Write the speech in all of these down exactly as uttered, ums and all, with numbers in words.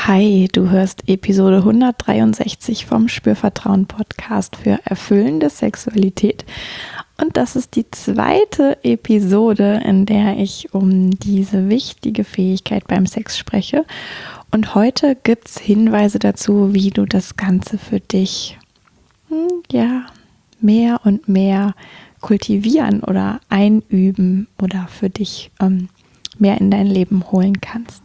Hi, du hörst Episode hundertdreiundsechzig vom Spürvertrauen-Podcast für erfüllende Sexualität. Und das ist die zweite Episode, in der ich um diese wichtige Fähigkeit beim Sex spreche. Und heute gibt es Hinweise dazu, wie du das Ganze für dich hm, ja, mehr und mehr kultivieren oder einüben oder für dich ähm, mehr in dein Leben holen kannst.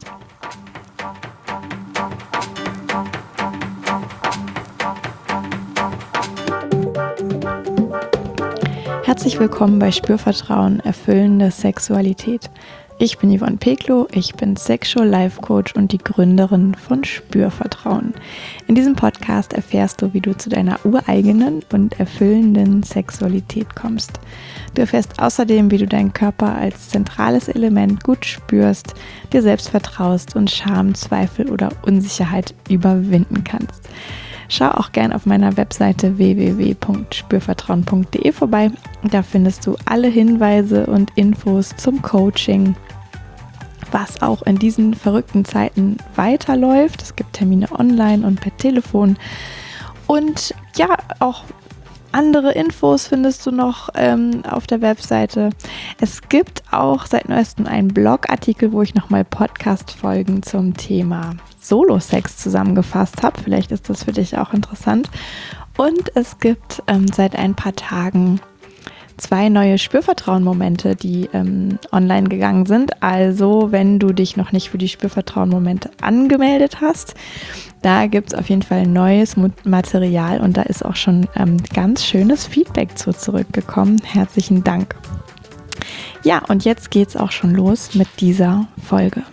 Herzlich willkommen bei Spürvertrauen, erfüllende Sexualität. Ich bin Yvonne Peklo, ich bin Sexual Life Coach und die Gründerin von Spürvertrauen. In diesem Podcast erfährst du, wie du zu deiner ureigenen und erfüllenden Sexualität kommst. Du erfährst außerdem, wie du deinen Körper als zentrales Element gut spürst, dir selbst vertraust und Scham, Zweifel oder Unsicherheit überwinden kannst. Schau auch gern auf meiner Webseite w w w punkt spürvertrauen punkt d e vorbei. Da findest du alle Hinweise und Infos zum Coaching, was auch in diesen verrückten Zeiten weiterläuft. Es gibt Termine online und per Telefon. Und ja, auch andere Infos findest du noch ähm, auf der Webseite. Es gibt auch seit neuestem einen Blogartikel, wo ich nochmal Podcast-Folgen zum Thema Solo-Sex zusammengefasst habe. Vielleicht ist das für dich auch interessant. Und es gibt ähm, seit ein paar Tagen zwei neue Spürvertrauen-Momente, die ähm, online gegangen sind. Also wenn du dich noch nicht für die Spürvertrauen-Momente angemeldet hast, da gibt es auf jeden Fall neues Material und da ist auch schon ähm, ganz schönes Feedback zu zurückgekommen. Herzlichen Dank. Ja, und jetzt geht's auch schon los mit dieser Folge.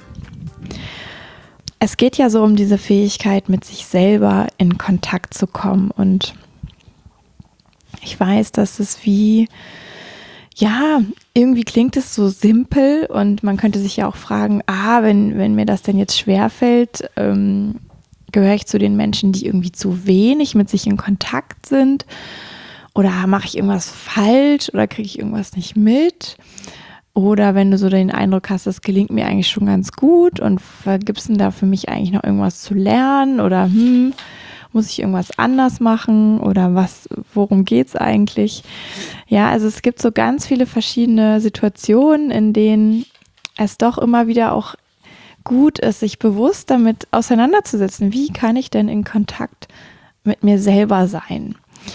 Es geht ja so um diese Fähigkeit, mit sich selber in Kontakt zu kommen. Und ich weiß, dass es wie, ja, irgendwie klingt es so simpel und man könnte sich ja auch fragen, ah, wenn, wenn mir das denn jetzt schwerfällt, ähm, gehöre ich zu den Menschen, die irgendwie zu wenig mit sich in Kontakt sind? Oder mache ich irgendwas falsch oder kriege ich irgendwas nicht mit? Oder wenn du so den Eindruck hast, das gelingt mir eigentlich schon ganz gut und gibt es denn da für mich eigentlich noch irgendwas zu lernen? Oder hm, muss ich irgendwas anders machen? Oder was, worum geht's eigentlich? Ja, also es gibt so ganz viele verschiedene Situationen, in denen es doch immer wieder auch gut ist, sich bewusst damit auseinanderzusetzen. Wie kann ich denn in Kontakt mit mir selber sein?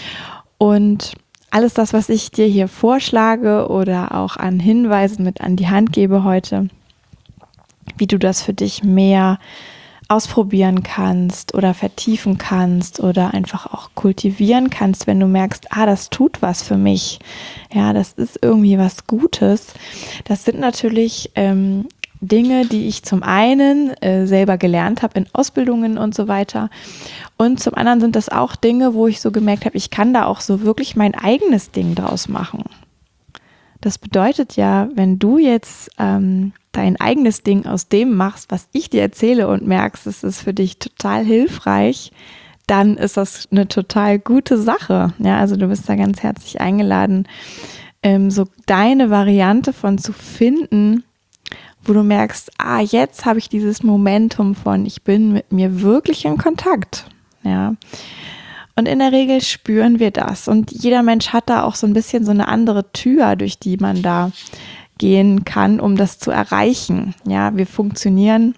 Und alles das, was ich dir hier vorschlage oder auch an Hinweisen mit an die Hand gebe heute, wie du das für dich mehr ausprobieren kannst oder vertiefen kannst oder einfach auch kultivieren kannst, wenn du merkst, ah, das tut was für mich. Ja, das ist irgendwie was Gutes. Das sind natürlich ähm, Dinge, die ich zum einen äh, selber gelernt habe in Ausbildungen und so weiter. Und zum anderen sind das auch Dinge, wo ich so gemerkt habe, ich kann da auch so wirklich mein eigenes Ding draus machen. Das bedeutet ja, wenn du jetzt ähm, dein eigenes Ding aus dem machst, was ich dir erzähle und merkst, es ist für dich total hilfreich, dann ist das eine total gute Sache. Ja, also du bist da ganz herzlich eingeladen, ähm, so deine Variante von zu finden, wo du merkst, ah, jetzt habe ich dieses Momentum von, ich bin mit mir wirklich in Kontakt. Ja. Und in der Regel spüren wir das. Und jeder Mensch hat da auch so ein bisschen so eine andere Tür, durch die man da gehen kann, um das zu erreichen. Ja, wir funktionieren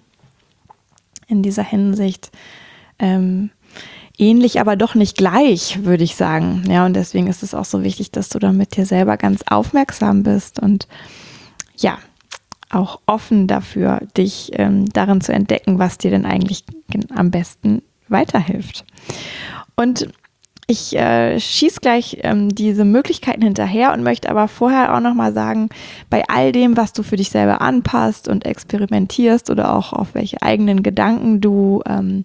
in dieser Hinsicht ähm, ähnlich, aber doch nicht gleich, würde ich sagen. Ja, und deswegen ist es auch so wichtig, dass du da mit dir selber ganz aufmerksam bist und ja, auch offen dafür, dich ähm, darin zu entdecken, was dir denn eigentlich am besten weiterhilft. Und ich äh, schieße gleich ähm, diese Möglichkeiten hinterher und möchte aber vorher auch nochmal sagen, bei all dem, was du für dich selber anpasst und experimentierst oder auch auf welche eigenen Gedanken du ähm,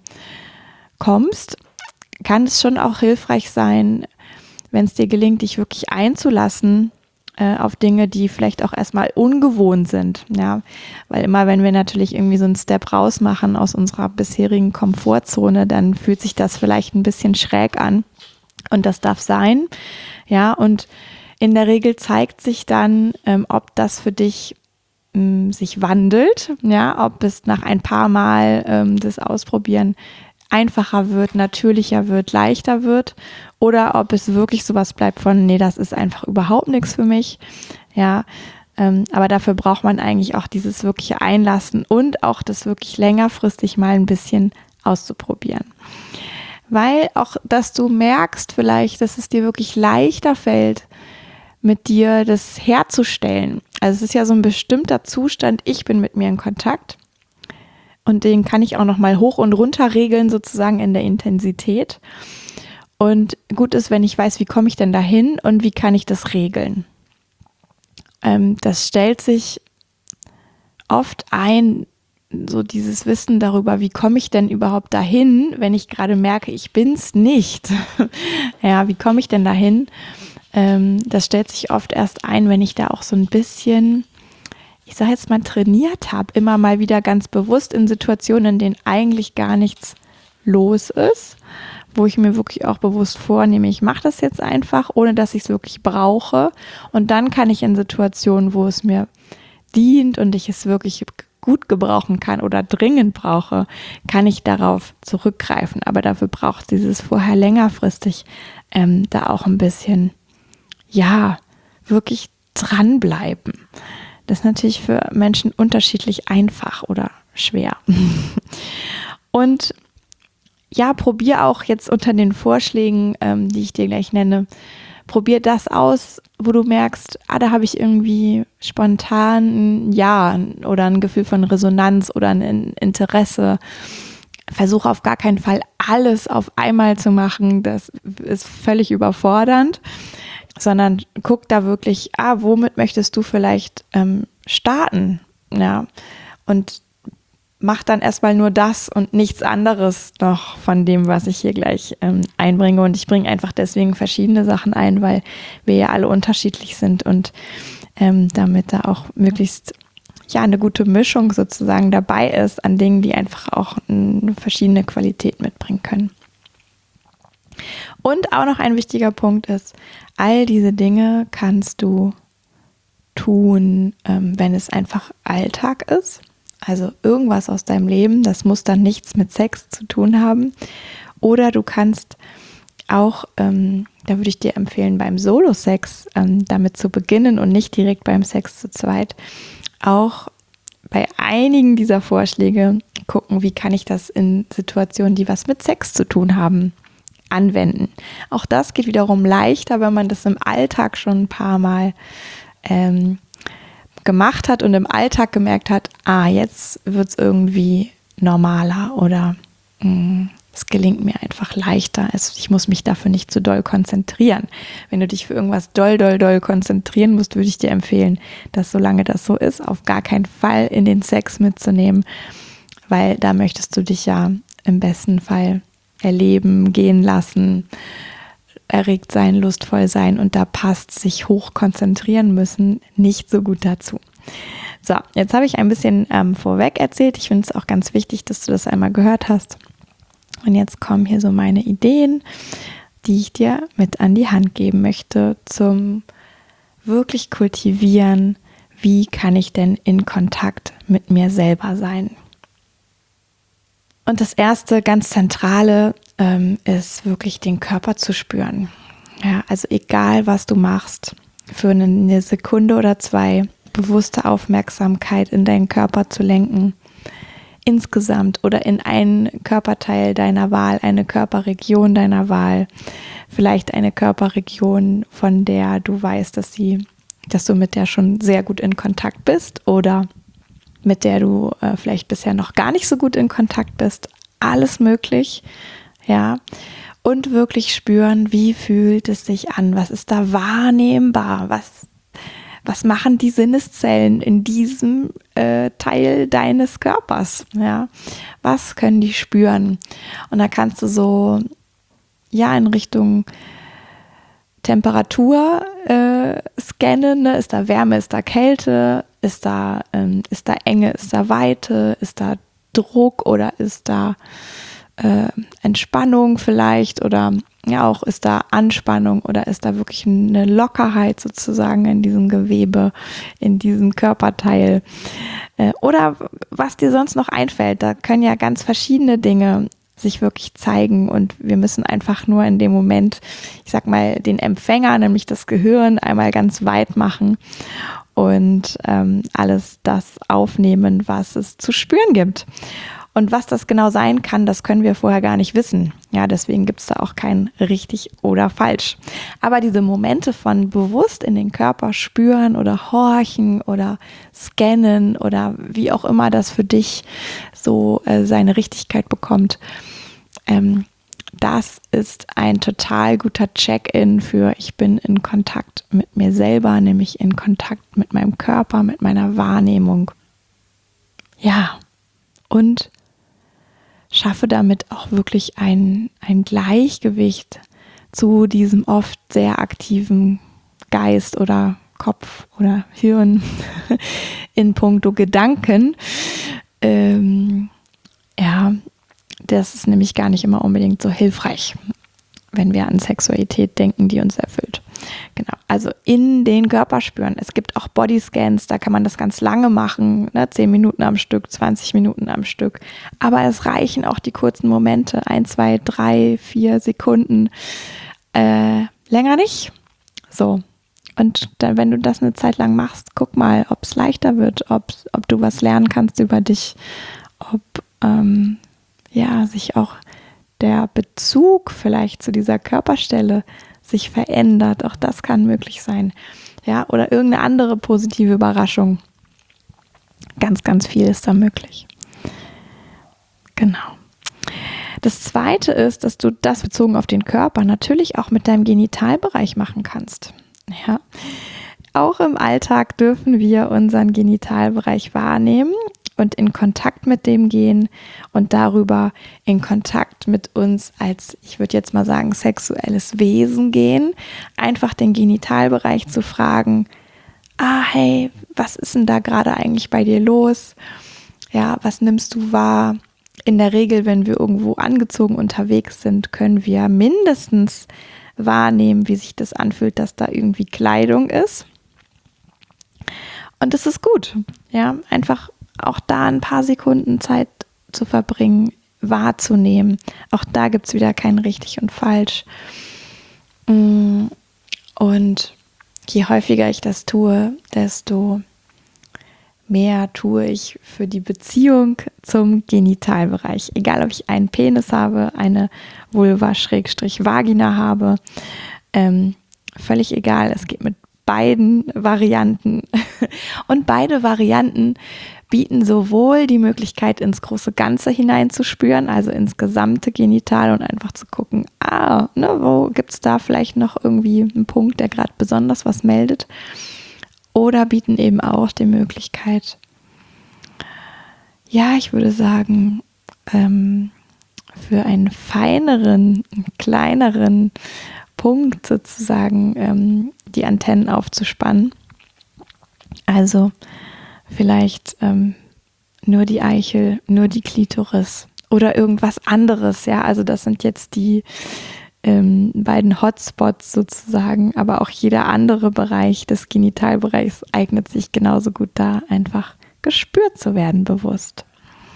kommst, kann es schon auch hilfreich sein, wenn es dir gelingt, dich wirklich einzulassen auf Dinge, die vielleicht auch erstmal ungewohnt sind, ja, weil immer, wenn wir natürlich irgendwie so einen Step raus machen aus unserer bisherigen Komfortzone, dann fühlt sich das vielleicht ein bisschen schräg an und das darf sein, ja, und in der Regel zeigt sich dann, ähm, ob das für dich mh, sich wandelt, ja, ob es nach ein paar Mal ähm, das Ausprobieren einfacher wird, natürlicher wird, leichter wird oder ob es wirklich sowas bleibt von, nee, das ist einfach überhaupt nichts für mich, ja, ähm, aber dafür braucht man eigentlich auch dieses wirkliche Einlassen und auch das wirklich längerfristig mal ein bisschen auszuprobieren. Weil auch, dass du merkst vielleicht, dass es dir wirklich leichter fällt, mit dir das herzustellen. Also es ist ja so ein bestimmter Zustand, ich bin mit mir in Kontakt und den kann ich auch nochmal hoch und runter regeln, sozusagen in der Intensität. Und gut ist, wenn ich weiß, wie komme ich denn dahin und wie kann ich das regeln. Ähm, das stellt sich oft ein, so dieses Wissen darüber, wie komme ich denn überhaupt dahin, wenn ich gerade merke, ich bin's nicht. Ja, wie komme ich denn dahin? Ähm, das stellt sich oft erst ein, wenn ich da auch so ein bisschen, ich sage jetzt mal, trainiert habe, immer mal wieder ganz bewusst in Situationen, in denen eigentlich gar nichts los ist, wo ich mir wirklich auch bewusst vornehme, ich mache das jetzt einfach, ohne dass ich es wirklich brauche. Und dann kann ich in Situationen, wo es mir dient und ich es wirklich gut gebrauchen kann oder dringend brauche, kann ich darauf zurückgreifen. Aber dafür braucht dieses vorher längerfristig ähm, da auch ein bisschen, ja, wirklich dranbleiben. Das ist natürlich für Menschen unterschiedlich einfach oder schwer. Und ja, probier auch jetzt unter den Vorschlägen, ähm, die ich dir gleich nenne, probier das aus, wo du merkst, ah, da habe ich irgendwie spontan ein Ja oder ein Gefühl von Resonanz oder ein Interesse. Versuche auf gar keinen Fall alles auf einmal zu machen, das ist völlig überfordernd, sondern guck da wirklich, ah, womit möchtest du vielleicht ähm, starten? Ja, und mach dann erstmal nur das und nichts anderes noch von dem, was ich hier gleich ähm, einbringe. Und ich bringe einfach deswegen verschiedene Sachen ein, weil wir ja alle unterschiedlich sind und ähm, damit da auch möglichst ja eine gute Mischung sozusagen dabei ist an Dingen, die einfach auch eine verschiedene Qualität mitbringen können. Und auch noch ein wichtiger Punkt ist, all diese Dinge kannst du tun, ähm, wenn es einfach Alltag ist. Also irgendwas aus deinem Leben, das muss dann nichts mit Sex zu tun haben. Oder du kannst auch, ähm, da würde ich dir empfehlen, beim Solo-Sex ähm, damit zu beginnen und nicht direkt beim Sex zu zweit, auch bei einigen dieser Vorschläge gucken, wie kann ich das in Situationen, die was mit Sex zu tun haben, anwenden. Auch das geht wiederum leichter, wenn man das im Alltag schon ein paar Mal ähm, gemacht hat und im Alltag gemerkt hat, ah, jetzt wird es irgendwie normaler oder mh, es gelingt mir einfach leichter. Es, ich muss mich dafür nicht zu doll konzentrieren. Wenn du dich für irgendwas doll, doll, doll konzentrieren musst, würde ich dir empfehlen, dass solange das so ist, auf gar keinen Fall in den Sex mitzunehmen, weil da möchtest du dich ja im besten Fall erleben, gehen lassen, erregt sein, lustvoll sein und da passt sich hoch konzentrieren müssen nicht so gut dazu. So, jetzt habe ich ein bisschen ähm, vorweg erzählt. Ich finde es auch ganz wichtig, dass du das einmal gehört hast. Und jetzt kommen hier so meine Ideen, die ich dir mit an die Hand geben möchte zum wirklich kultivieren, wie kann ich denn in Kontakt mit mir selber sein. Und das erste ganz Zentrale ähm, ist wirklich den Körper zu spüren. Ja, also egal, was du machst, für eine, eine Sekunde oder zwei bewusste Aufmerksamkeit in deinen Körper zu lenken, insgesamt oder in einen Körperteil deiner Wahl, eine Körperregion deiner Wahl, vielleicht eine Körperregion, von der du weißt, dass sie, dass du mit der schon sehr gut in Kontakt bist oder mit der du äh, vielleicht bisher noch gar nicht so gut in Kontakt bist. Alles möglich, ja. Und wirklich spüren, wie fühlt es sich an? Was ist da wahrnehmbar? Was, was machen die Sinneszellen in diesem äh, Teil deines Körpers? Ja, was können die spüren? Und da kannst du so, ja, in Richtung Temperatur äh, scannen, ne? Ist da Wärme, ist da Kälte, ist da, ähm, ist da Enge, ist da Weite, ist da Druck oder ist da äh, Entspannung vielleicht oder ja auch ist da Anspannung oder ist da wirklich eine Lockerheit sozusagen in diesem Gewebe, in diesem Körperteil äh, oder was dir sonst noch einfällt. Da können ja ganz verschiedene Dinge sich wirklich zeigen und wir müssen einfach nur in dem Moment, ich sag mal, den Empfänger, nämlich das Gehirn, einmal ganz weit machen und ähm, alles das aufnehmen, was es zu spüren gibt. Und was das genau sein kann, das können wir vorher gar nicht wissen. Ja, deswegen gibt es da auch kein richtig oder falsch. Aber diese Momente von bewusst in den Körper spüren oder horchen oder scannen oder wie auch immer das für dich so äh, seine Richtigkeit bekommt, ähm, das ist ein total guter Check-in für ich bin in Kontakt mit mir selber, nämlich in Kontakt mit meinem Körper, mit meiner Wahrnehmung. Ja, und schaffe damit auch wirklich ein, ein Gleichgewicht zu diesem oft sehr aktiven Geist oder Kopf oder Hirn in puncto Gedanken. Ähm, ja, das ist nämlich gar nicht immer unbedingt so hilfreich, wenn wir an Sexualität denken, die uns erfüllt. Genau, also in den Körper spüren. Es gibt auch Bodyscans, da kann man das ganz lange machen, ne? zehn Minuten am Stück, zwanzig Minuten am Stück. Aber es reichen auch die kurzen Momente, ein, zwei, drei, vier Sekunden. Äh, länger nicht. So. Und dann, wenn du das eine Zeit lang machst, guck mal, ob es leichter wird, ob, ob du was lernen kannst über dich, ob ähm, ja, sich auch der Bezug vielleicht zu dieser Körperstelle sich verändert. Auch das kann möglich sein. Ja, oder irgendeine andere positive Überraschung. Ganz, ganz viel ist da möglich. Genau. Das Zweite ist, dass du das bezogen auf den Körper natürlich auch mit deinem Genitalbereich machen kannst. Ja. Auch im Alltag dürfen wir unseren Genitalbereich wahrnehmen und in Kontakt mit dem gehen und darüber in Kontakt mit uns als, ich würde jetzt mal sagen, sexuelles Wesen gehen. Einfach den Genitalbereich zu fragen, ah, hey, was ist denn da gerade eigentlich bei dir los? Ja, was nimmst du wahr? In der Regel, wenn wir irgendwo angezogen unterwegs sind, können wir mindestens wahrnehmen, wie sich das anfühlt, dass da irgendwie Kleidung ist. Und das ist gut, ja, einfach auch da ein paar Sekunden Zeit zu verbringen, wahrzunehmen. Auch da gibt es wieder kein richtig und falsch. Und je häufiger ich das tue, desto mehr tue ich für die Beziehung zum Genitalbereich. Egal, ob ich einen Penis habe, eine Vulva-Vagina habe, ähm, völlig egal. Es geht mit beiden Varianten. Und beide Varianten bieten sowohl die Möglichkeit, ins große Ganze hineinzuspüren, also ins gesamte Genital und einfach zu gucken, ah, ne, wo gibt es da vielleicht noch irgendwie einen Punkt, der gerade besonders was meldet. Oder bieten eben auch die Möglichkeit, ja, ich würde sagen, ähm, für einen feineren, kleineren Punkt sozusagen ähm, die Antennen aufzuspannen. Also vielleicht ähm, nur die Eichel, nur die Klitoris oder irgendwas anderes. Ja, also das sind jetzt die ähm, beiden Hotspots sozusagen, aber auch jeder andere Bereich des Genitalbereichs eignet sich genauso gut da, einfach gespürt zu werden, bewusst.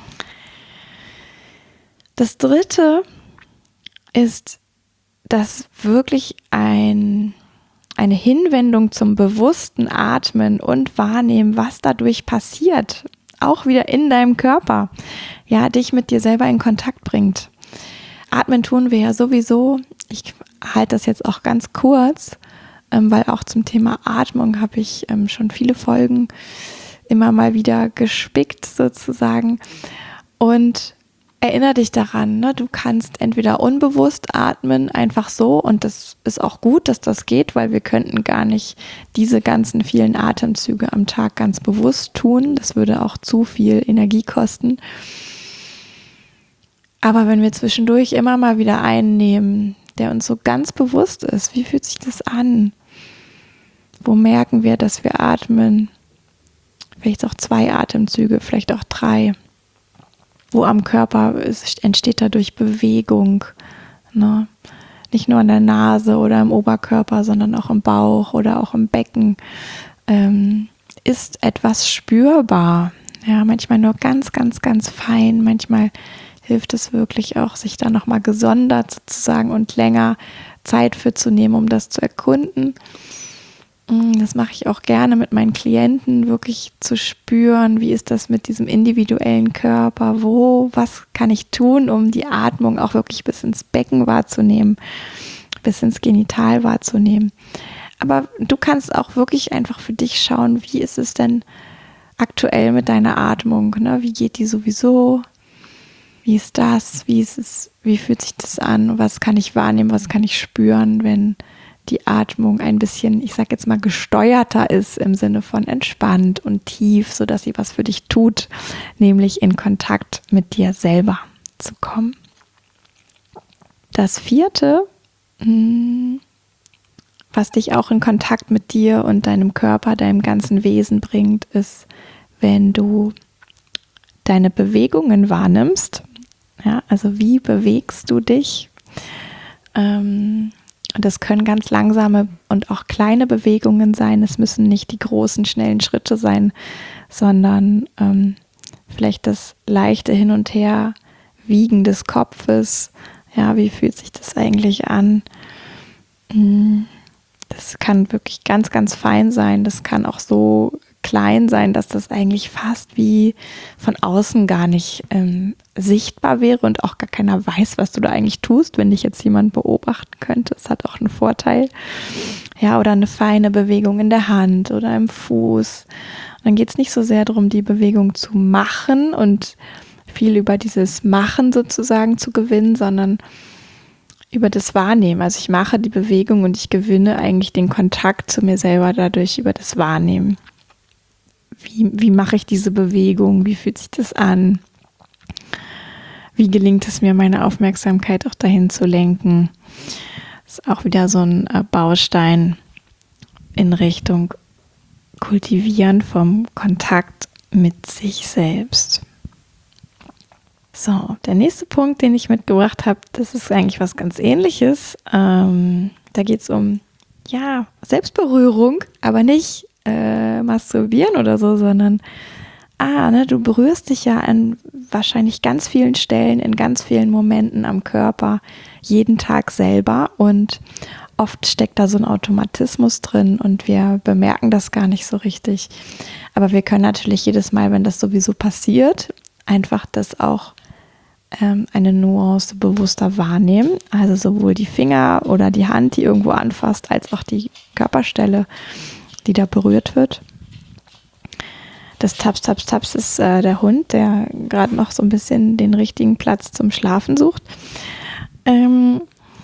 Das Dritte ist, dass wirklich ein, eine Hinwendung zum bewussten Atmen und Wahrnehmen, was dadurch passiert, auch wieder in deinem Körper, ja, dich mit dir selber in Kontakt bringt. Atmen tun wir ja sowieso. Ich halte das jetzt auch ganz kurz, ähm, weil auch zum Thema Atmung habe ich ähm, schon viele Folgen immer mal wieder gespickt sozusagen. Und erinnere dich daran, ne? Du kannst entweder unbewusst atmen, einfach so, und das ist auch gut, dass das geht, weil wir könnten gar nicht diese ganzen vielen Atemzüge am Tag ganz bewusst tun. Das würde auch zu viel Energie kosten. Aber wenn wir zwischendurch immer mal wieder einnehmen, der uns so ganz bewusst ist, wie fühlt sich das an? Wo merken wir, dass wir atmen? Vielleicht auch zwei Atemzüge, vielleicht auch drei. wo am Körper ist, entsteht dadurch Bewegung, ne? Nicht nur an der Nase oder im Oberkörper, sondern auch im Bauch oder auch im Becken. Ähm, ist etwas spürbar. Ja, manchmal nur ganz, ganz, ganz fein. Manchmal hilft es wirklich auch, sich da nochmal gesondert sozusagen und länger Zeit für zu nehmen, um das zu erkunden. Das mache ich auch gerne mit meinen Klienten, wirklich zu spüren, wie ist das mit diesem individuellen Körper, wo, was kann ich tun, um die Atmung auch wirklich bis ins Becken wahrzunehmen, bis ins Genital wahrzunehmen. Aber du kannst auch wirklich einfach für dich schauen, wie ist es denn aktuell mit deiner Atmung, ne? Wie geht die sowieso? Wie ist das? Wie ist es, wie fühlt sich das an? Was kann ich wahrnehmen? Was kann ich spüren, wenn die Atmung ein bisschen, ich sag jetzt mal, gesteuerter ist im Sinne von entspannt und tief, sodass sie was für dich tut, nämlich in Kontakt mit dir selber zu kommen. Das vierte, was dich auch in Kontakt mit dir und deinem Körper, deinem ganzen Wesen bringt, ist, wenn du deine Bewegungen wahrnimmst. Ja, also wie bewegst du dich? Ähm, Das können ganz langsame und auch kleine Bewegungen sein. Es müssen nicht die großen, schnellen Schritte sein, sondern ähm, vielleicht das leichte Hin und Her Wiegen des Kopfes. Ja, wie fühlt sich das eigentlich an? Das kann wirklich ganz, ganz fein sein. Das kann auch so klein sein, dass das eigentlich fast wie von außen gar nicht ähm, sichtbar wäre und auch gar keiner weiß, was du da eigentlich tust, wenn dich jetzt jemand beobachten könnte. Das hat auch einen Vorteil. Ja, oder eine feine Bewegung in der Hand oder im Fuß. Und dann geht es nicht so sehr darum, die Bewegung zu machen und viel über dieses Machen sozusagen zu gewinnen, sondern über das Wahrnehmen. Also ich mache die Bewegung und ich gewinne eigentlich den Kontakt zu mir selber dadurch über das Wahrnehmen. Wie, wie mache ich diese Bewegung? Wie fühlt sich das an? Wie gelingt es mir, meine Aufmerksamkeit auch dahin zu lenken? Das ist auch wieder so ein Baustein in Richtung Kultivieren vom Kontakt mit sich selbst. So, der nächste Punkt, den ich mitgebracht habe, das ist eigentlich was ganz Ähnliches. Ähm, da geht es um, ja, Selbstberührung, aber nicht äh, masturbieren oder so, sondern ah, ne, du berührst dich ja an wahrscheinlich ganz vielen Stellen, in ganz vielen Momenten am Körper, jeden Tag selber, und oft steckt da so ein Automatismus drin und wir bemerken das gar nicht so richtig. Aber wir können natürlich jedes Mal, wenn das sowieso passiert, einfach das auch ähm, eine Nuance bewusster wahrnehmen. Also sowohl die Finger oder die Hand, die irgendwo anfasst, als auch die Körperstelle, die da berührt wird. Das Taps, Taps, Taps ist äh, der Hund, der gerade noch so ein bisschen den richtigen Platz zum Schlafen sucht. Ähm,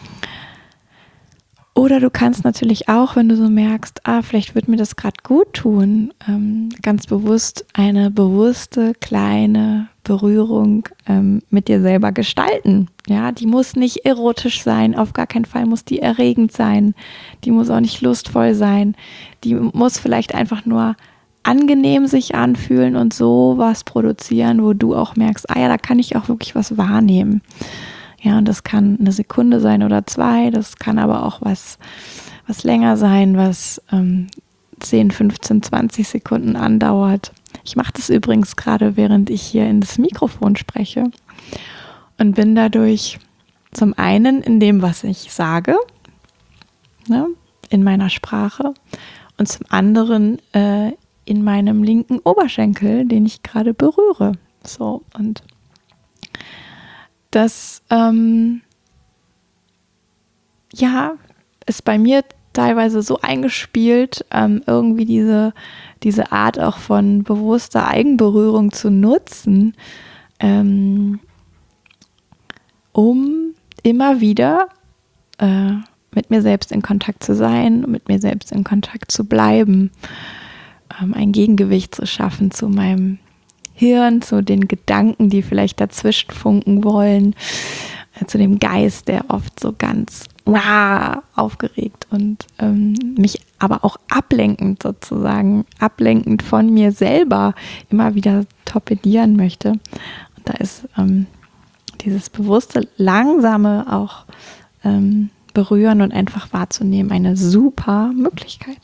oder du kannst natürlich auch, wenn du so merkst, ah, vielleicht wird mir das gerade gut tun, ähm, ganz bewusst eine bewusste kleine Berührung ähm, mit dir selber gestalten. Ja, die muss nicht erotisch sein, auf gar keinen Fall muss die erregend sein, die muss auch nicht lustvoll sein, die muss vielleicht einfach nur angenehm sich anfühlen und so was produzieren, wo du auch merkst, ah ja, da kann ich auch wirklich was wahrnehmen. Ja, und das kann eine Sekunde sein oder zwei, das kann aber auch was, was länger sein, was ähm, zehn, fünfzehn, zwanzig Sekunden andauert. Ich mache das übrigens gerade, während ich hier in das Mikrofon spreche, und bin dadurch zum einen in dem, was ich sage, ne, in meiner Sprache, und zum anderen äh, in meinem linken Oberschenkel, den ich gerade berühre. So, und das ähm, ja, ist bei mir teilweise so eingespielt, ähm, irgendwie diese, diese Art auch von bewusster Eigenberührung zu nutzen, ähm, um immer wieder äh, mit mir selbst in Kontakt zu sein, mit mir selbst in Kontakt zu bleiben, ähm, ein Gegengewicht zu schaffen zu meinem Hirn, zu den Gedanken, die vielleicht dazwischen funken wollen, äh, zu dem Geist, der oft so ganz wow, aufgeregt und ähm, mich aber auch ablenkend sozusagen, ablenkend von mir selber immer wieder torpedieren möchte. Und da ist ähm, dieses bewusste, langsame auch ähm, berühren und einfach wahrzunehmen eine super Möglichkeit.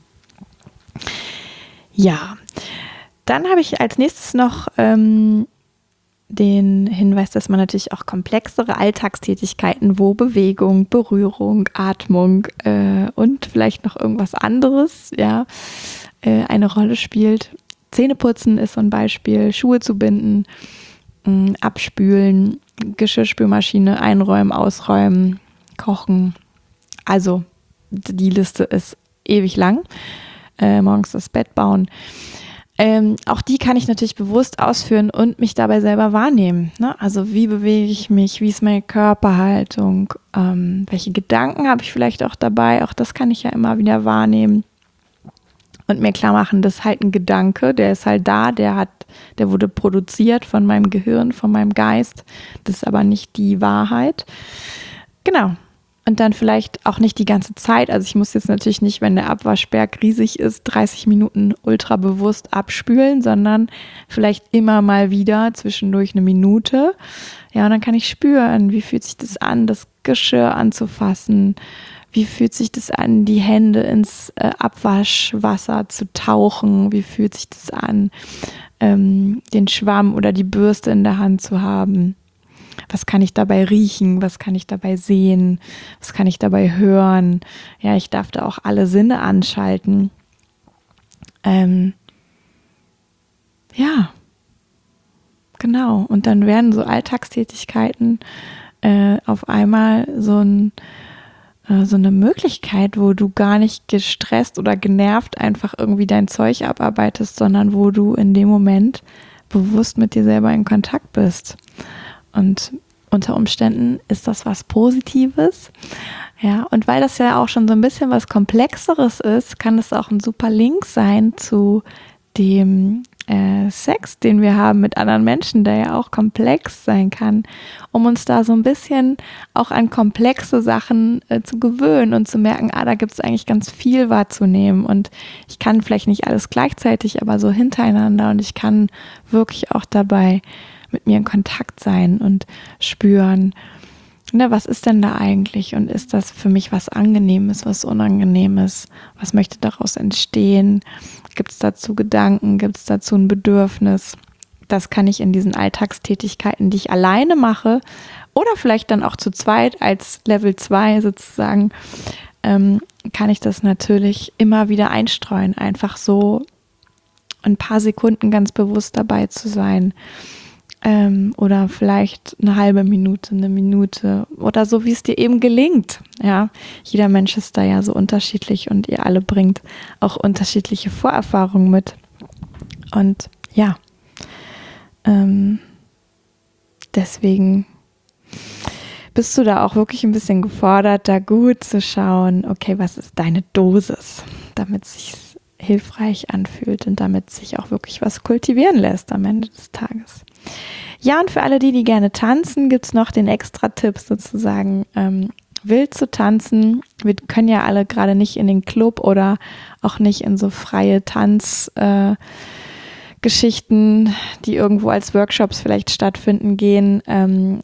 Ja, dann habe ich als nächstes noch ähm, den Hinweis, dass man natürlich auch komplexere Alltagstätigkeiten, wo Bewegung, Berührung, Atmung äh, und vielleicht noch irgendwas anderes, ja, äh, eine Rolle spielt. Zähneputzen ist so ein Beispiel, Schuhe zu binden, mh, abspülen, Geschirrspülmaschine einräumen, ausräumen, kochen. Also die Liste ist ewig lang. Äh, morgens das Bett bauen. Ähm, auch die kann ich natürlich bewusst ausführen und mich dabei selber wahrnehmen. Ne? Also wie bewege ich mich, wie ist meine Körperhaltung, ähm, welche Gedanken habe ich vielleicht auch dabei, auch das kann ich ja immer wieder wahrnehmen und mir klar machen, das ist halt ein Gedanke, der ist halt da, der hat, der wurde produziert von meinem Gehirn, von meinem Geist, das ist aber nicht die Wahrheit. Genau. Und dann vielleicht auch nicht die ganze Zeit. Also ich muss jetzt natürlich nicht, wenn der Abwaschberg riesig ist, dreißig Minuten ultra bewusst abspülen, sondern vielleicht immer mal wieder zwischendurch eine Minute. Ja, und dann kann ich spüren, wie fühlt sich das an, das Geschirr anzufassen. Wie fühlt sich das an, die Hände ins äh, Abwaschwasser zu tauchen? Wie fühlt sich das an, ähm, den Schwamm oder die Bürste in der Hand zu haben? Was kann ich dabei riechen? Was kann ich dabei sehen? Was kann ich dabei hören? Ja, ich darf da auch alle Sinne anschalten. Ähm, ja, genau. Und dann werden so Alltagstätigkeiten äh, auf einmal so, ein, äh, so eine Möglichkeit, wo du gar nicht gestresst oder genervt einfach irgendwie dein Zeug abarbeitest, sondern wo du in dem Moment bewusst mit dir selber in Kontakt bist. Und unter Umständen ist das was Positives. Ja, und weil das ja auch schon so ein bisschen was Komplexeres ist, kann das auch ein super Link sein zu dem äh, Sex, den wir haben mit anderen Menschen, der ja auch komplex sein kann, um uns da so ein bisschen auch an komplexe Sachen äh, zu gewöhnen und zu merken, ah, da gibt es eigentlich ganz viel wahrzunehmen und ich kann vielleicht nicht alles gleichzeitig, aber so hintereinander und ich kann wirklich auch dabei mit mir in Kontakt sein und spüren, ne, was ist denn da eigentlich und ist das für mich was Angenehmes, was Unangenehmes, was möchte daraus entstehen, gibt es dazu Gedanken, gibt es dazu ein Bedürfnis, das kann ich in diesen Alltagstätigkeiten, die ich alleine mache oder vielleicht dann auch zu zweit als Level zwei sozusagen, ähm, kann ich das natürlich immer wieder einstreuen, einfach so ein paar Sekunden ganz bewusst dabei zu sein. Ähm, oder vielleicht eine halbe Minute, eine Minute oder so, wie es dir eben gelingt. Ja, jeder Mensch ist da ja so unterschiedlich und ihr alle bringt auch unterschiedliche Vorerfahrungen mit. Und ja, ähm, deswegen bist du da auch wirklich ein bisschen gefordert, da gut zu schauen, okay, was ist deine Dosis, damit es sich hilfreich anfühlt und damit sich auch wirklich was kultivieren lässt am Ende des Tages. Ja, und für alle die, die gerne tanzen, gibt es noch den Extra-Tipp sozusagen, ähm, wild zu tanzen. Wir können ja alle gerade nicht in den Club oder auch nicht in so freie Tanzgeschichten, äh, die irgendwo als Workshops vielleicht stattfinden, gehen. Ähm,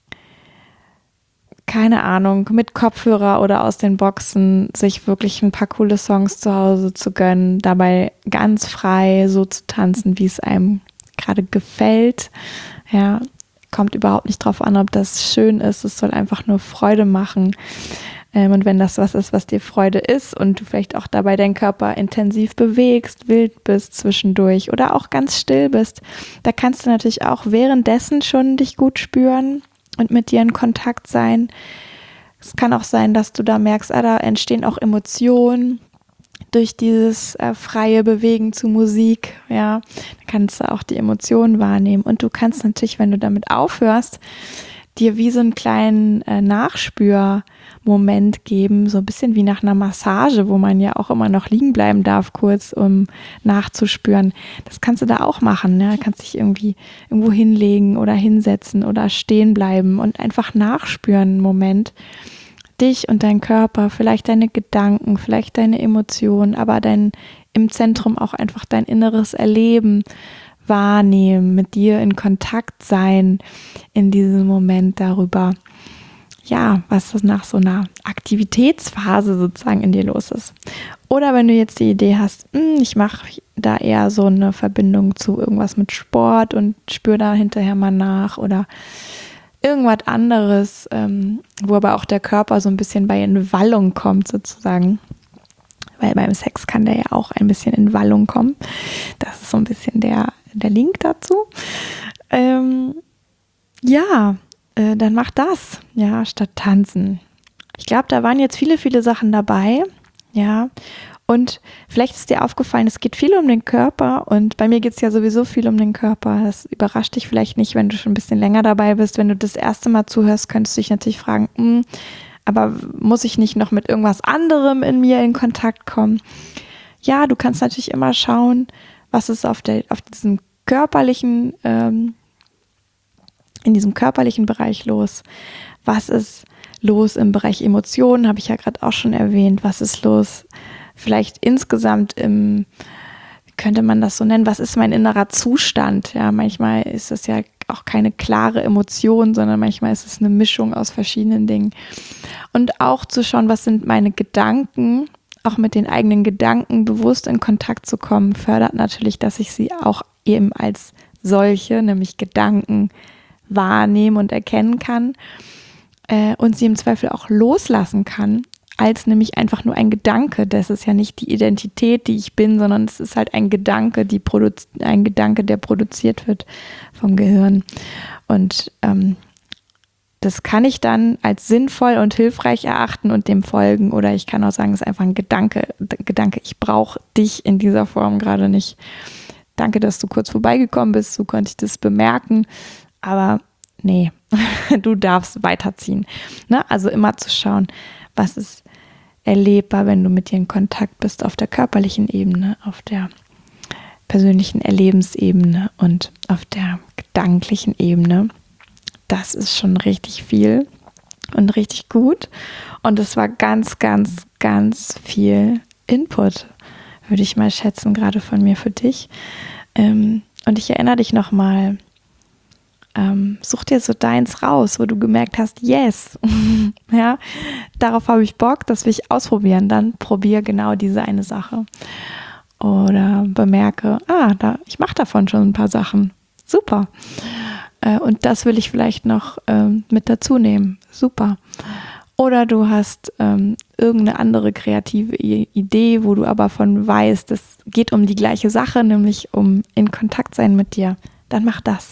keine Ahnung, mit Kopfhörer oder aus den Boxen sich wirklich ein paar coole Songs zu Hause zu gönnen, dabei ganz frei so zu tanzen, wie es einem gerade gefällt. Ja, kommt überhaupt nicht drauf an, ob das schön ist. Es soll einfach nur Freude machen. Ähm, und wenn das was ist, was dir Freude ist und du vielleicht auch dabei deinen Körper intensiv bewegst, wild bist zwischendurch oder auch ganz still bist, da kannst du natürlich auch währenddessen schon dich gut spüren und mit dir in Kontakt sein. Es kann auch sein, dass du da merkst, ah, da entstehen auch Emotionen durch dieses äh, freie Bewegen zu Musik. Ja, dann kannst du auch die Emotionen wahrnehmen. Und du kannst natürlich, wenn du damit aufhörst, dir wie so einen kleinen äh, Nachspürmoment geben, so ein bisschen wie nach einer Massage, wo man ja auch immer noch liegen bleiben darf, kurz, um nachzuspüren. Das kannst du da auch machen. Ne? Du kannst dich irgendwie irgendwo hinlegen oder hinsetzen oder stehen bleiben und einfach nachspüren einen Moment. Dich und dein Körper, vielleicht deine Gedanken, vielleicht deine Emotionen, aber dein, im Zentrum auch einfach dein inneres Erleben. wahrnehmen, mit dir in Kontakt sein in diesem Moment darüber, ja, was nach so einer Aktivitätsphase sozusagen in dir los ist. Oder wenn du jetzt die Idee hast, ich mache da eher so eine Verbindung zu irgendwas mit Sport und spüre da hinterher mal nach oder irgendwas anderes, ähm, wo aber auch der Körper so ein bisschen bei in Wallung kommt sozusagen. Weil beim Sex kann der ja auch ein bisschen in Wallung kommen. Das ist so ein bisschen der, der Link dazu. Ähm, ja, äh, dann mach das, ja, statt tanzen. Ich glaube, da waren jetzt viele, viele Sachen dabei, ja. Und vielleicht ist dir aufgefallen, es geht viel um den Körper und bei mir geht es ja sowieso viel um den Körper. Das überrascht dich vielleicht nicht, wenn du schon ein bisschen länger dabei bist. Wenn du das erste Mal zuhörst, könntest du dich natürlich fragen, mh, aber muss ich nicht noch mit irgendwas anderem in mir in Kontakt kommen? Ja, du kannst natürlich immer schauen, was ist auf, der, auf diesem körperlichen, ähm, in diesem körperlichen Bereich los. Was ist los im Bereich Emotionen, habe ich ja gerade auch schon erwähnt. Was ist los vielleicht insgesamt im, wie könnte man das so nennen, was ist mein innerer Zustand? Ja, manchmal ist es ja auch keine klare Emotion, sondern manchmal ist es eine Mischung aus verschiedenen Dingen. Und auch zu schauen, was sind meine Gedanken, auch mit den eigenen Gedanken bewusst in Kontakt zu kommen, fördert natürlich, dass ich sie auch eben als solche, nämlich Gedanken, wahrnehmen und erkennen kann äh, und sie im Zweifel auch loslassen kann, als nämlich einfach nur ein Gedanke. Das ist ja nicht die Identität, die ich bin, sondern es ist halt ein Gedanke, die produ- ein Gedanke, der produziert wird vom Gehirn. Und ähm, das kann ich dann als sinnvoll und hilfreich erachten und dem folgen. Oder ich kann auch sagen, es ist einfach ein Gedanke. Gedanke, ich brauche dich in dieser Form gerade nicht. Danke, dass du kurz vorbeigekommen bist, so konnte ich das bemerken. Aber nee, du darfst weiterziehen. Ne? Also immer zu schauen, was ist erlebbar, wenn du mit dir in Kontakt bist auf der körperlichen Ebene, auf der persönlichen Erlebensebene und auf der gedanklichen Ebene. Das ist schon richtig viel und richtig gut. Und es war ganz, ganz, ganz viel Input, würde ich mal schätzen, gerade von mir für dich. Und ich erinnere dich nochmal, Ähm, such dir so deins raus, wo du gemerkt hast, yes, ja, darauf habe ich Bock, das will ich ausprobieren, dann probier genau diese eine Sache. Oder bemerke, ah, da, ich mache davon schon ein paar Sachen, super. Äh, und das will ich vielleicht noch ähm, mit dazu nehmen, super. Oder du hast ähm, irgendeine andere kreative I- Idee, wo du aber von weißt, es geht um die gleiche Sache, nämlich um in Kontakt sein mit dir, dann mach das.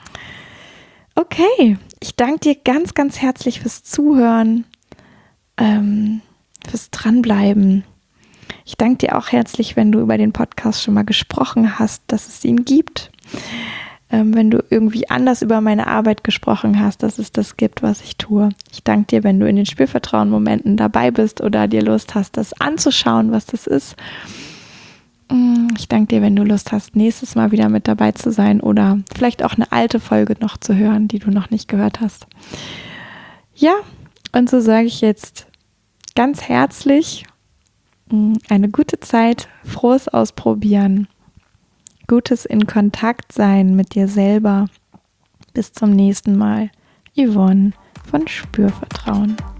Okay, ich danke dir ganz, ganz herzlich fürs Zuhören, ähm, fürs Dranbleiben. Ich danke dir auch herzlich, wenn du über den Podcast schon mal gesprochen hast, dass es ihn gibt. Ähm, wenn du irgendwie anders über meine Arbeit gesprochen hast, dass es das gibt, was ich tue. Ich danke dir, wenn du in den Spürvertrauen-Momenten dabei bist oder dir Lust hast, das anzuschauen, was das ist. Ich danke dir, wenn du Lust hast, nächstes Mal wieder mit dabei zu sein oder vielleicht auch eine alte Folge noch zu hören, die du noch nicht gehört hast. Ja, und so sage ich jetzt ganz herzlich eine gute Zeit, frohes Ausprobieren, gutes in Kontakt sein mit dir selber. Bis zum nächsten Mal. Yvonne von Spürvertrauen.